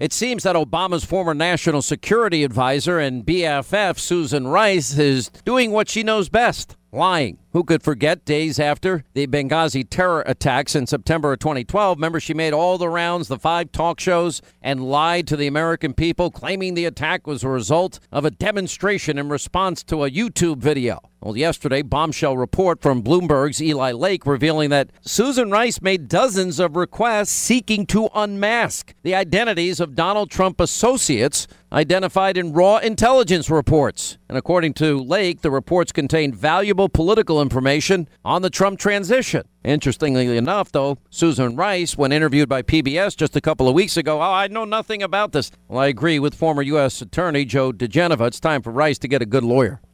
It seems that Obama's former national security advisor and BFF, Susan Rice, is doing what she knows best, lying. Who could forget days after the Benghazi terror attacks in September of 2012? Remember, she made all the rounds, the 5 talk shows, and lied to the American people, claiming the attack was a result of a demonstration in response to a YouTube video. Well, yesterday, bombshell report from Bloomberg's Eli Lake revealing that Susan Rice made dozens of requests seeking to unmask the identities of Donald Trump associates identified in raw intelligence reports. And according to Lake, the reports contained valuable political information on the Trump transition. Interestingly enough, though, Susan Rice, when interviewed by PBS just a couple of weeks ago, I know nothing about this. Well, I agree with former U.S. Attorney Joe diGenova. It's time for Rice to get a good lawyer.